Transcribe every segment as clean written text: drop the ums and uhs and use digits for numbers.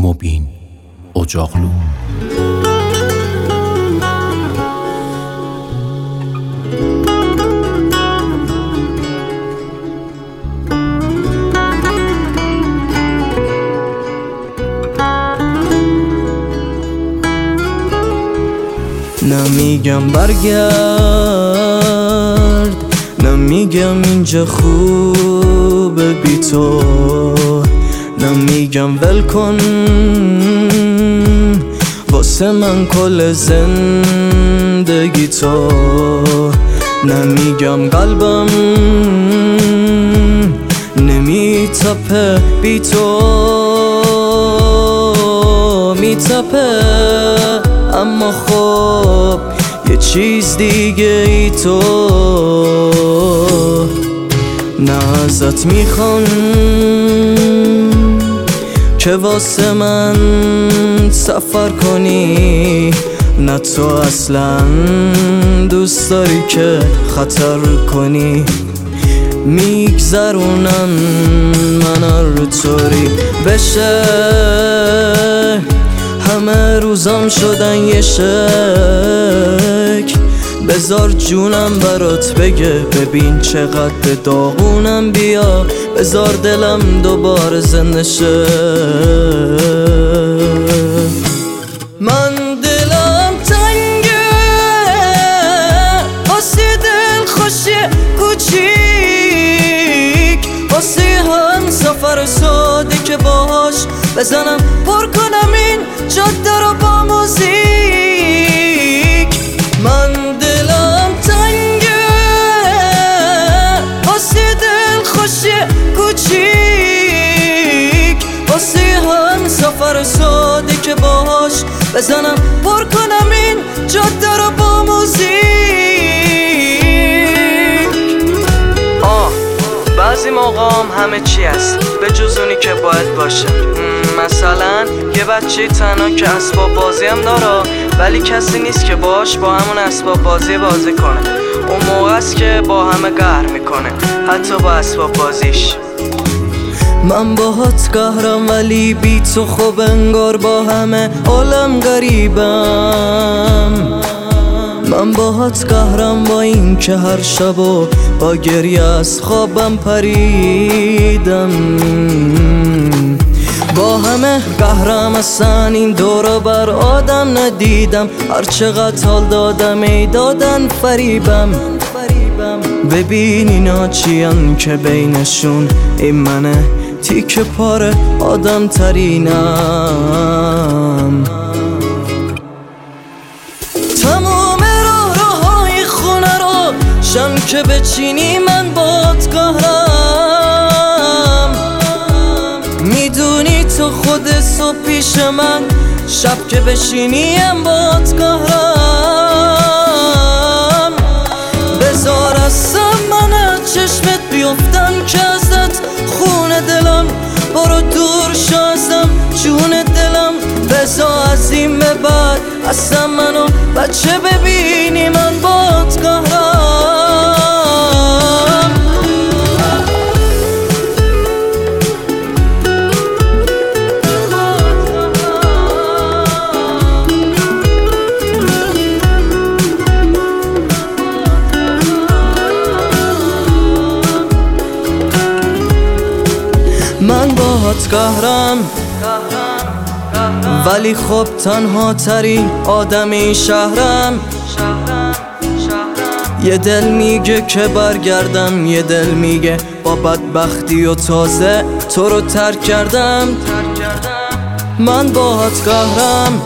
مبین اجاقلو. نمیگم برگرد، نمیگم اینجا خوبه بی تو، نمیگم ول کن واسه من کل زندگی تو، نمیگم قلبم نمیتپه بی تو، میتپه اما خب یه چیز دیگه ای تو. نه ازت میخوام که واسه من سفر کنی، نه تو اصلا دوست داری که خطر کنی، میگذرونم من هر طوری بشه، همه روزام شدن یه شکل، بذار جونم برات بگه ببین چقدر داغونم، بیا بذار دلم دوباره زنده شه. من دلم تنگه واسه دل خوشی کوچیک، واسه هم سفر ساده که باهاش بزنم پر کنم این جاده رو با موزیک. من دلم تنگه واسه دل خوشی کوچیک، واسه هم سفر ساده که باهاش بزنم پر کنم این جاده رو با موزیک. بعضی موقعام همه چی هست به جز اونی که باید باشه، مثلا یه بچه تنها که اسباب بازی هم داره ولی کسی نیست که باش با همون اسباب بازی کنه، اون موقع است که با همه قهر میکنه حتی با اسباب بازیش. من باهات قهرم ولی بی تو خوب انگار با همه عالم غریبم، من باهات قهرم با این که هر شب و با گریه از خوابم پریدم، با همه قهرم اصلا این دورو بر آدم ندیدم، هر چقدر حال دادم ای دادن فریبم، ببین اینا چیان که بینشون این منه تیکه پاره آدم ترینم. تمام راههای خونه رو شم که بچینی من بات قهرم، میدونی تو خود صبح پیش من، شب که بشینیم بات قهرم، بذار از من چشمت بیفتم که ازت خون دلم، برو دور شازم جون دلم، بذار از این به بعد اصلا منو بچه ببینی من بات قهرم. من باهات قهرم ولی خب تنها ترین آدمی شهرم، یه دل میگه که برگردم، یه دل میگه با بدبختی و تازه تو رو ترک کردم. من باهات قهرم،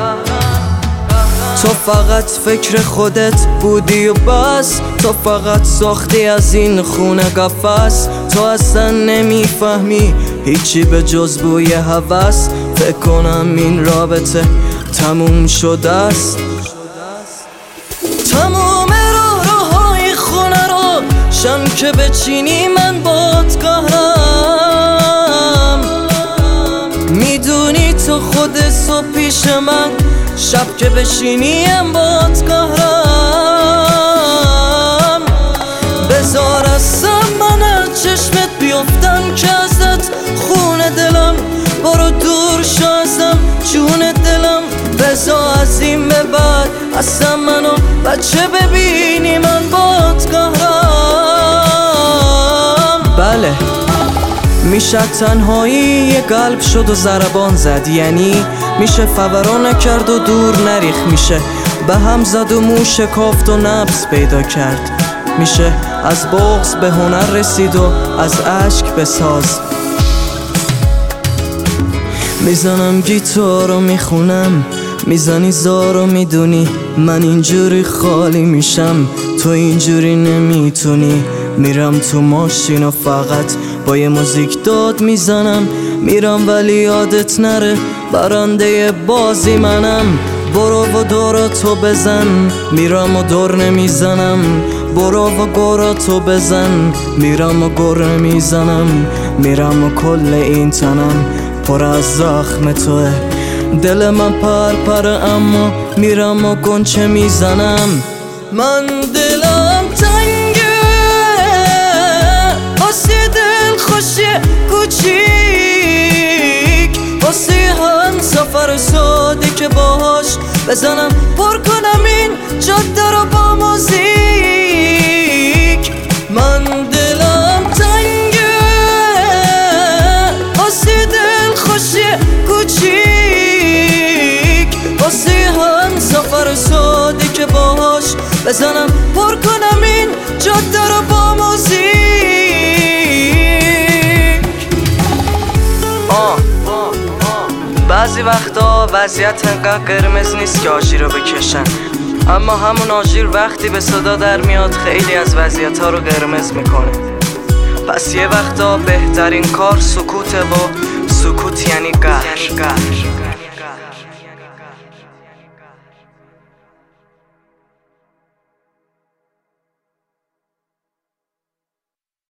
تو فقط فکر خودت بودی و بس، تو فقط ساختی از این خونه قفس، تو اصلا نمیفهمی هیچی به جز بوی هوس، فکر کنم این رابطه تموم شده است. تمام راههای خونه رو شم که بچینی من بات قهرم، میدونی تو خود صبح پیش من، شب که بشینیم بات قهرم، بذار از من چشمت بیفتم که ازت خون دلم، برو دور شازم جون دلم بزا از این به بعد اصلا منو بچه ببینی من بات قهرم. بله میشه تنهایی یه قلب شد و ضربان زد، یعنی میشه فوران نکرد و دور نریخ، میشه به هم زد و مو شکافت و نبض پیدا کرد، میشه از بغض به هنر رسید و از اشک به ساز. میزنم گیتار و میخونم، میزنی زار و میدونی من اینجوری خالی میشم، تو اینجوری نمیتونی. میرم تو ماشین و فقط با یه موزیک داد میزنم، میرم ولی یادت نره برنده بازی منم. برو و دورا تو بزن، میرم و دور نمیزنم. برو و گورا تو بزن، میرم و گر نمیزنم. میرم و کل این تنم پر از زخم توه، دل من پر اما میرم و گنچه میزنم. من دلم تنگه واسه دل خوشی کوچیک، واسه هم سفر ساده که باهاش بزنم پر کنم این جاده رو با موزیک. من دلم تنگه واسه دل خوشی کوچیک، واسه هم سفر ساده که باهاش بزنم پر کنم این جاده رو با موزیک. بعضی وقتا وضعیت انقدر قرمز نیست که آژیر رو بکشن، اما همون آژیر وقتی به صدا در میاد خیلی از وضعیت ها رو قرمز میکنه. پس یه وقتا بهترین کار سکوته و سکوت یعنی قهر.